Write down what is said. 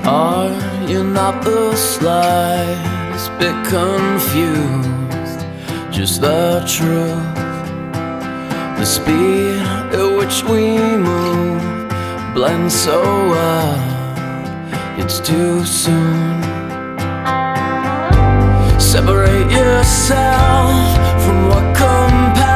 Are you not the slightest bit confused? Just the truth. The speed at which we move blends so well, it's too soon. Separate yourself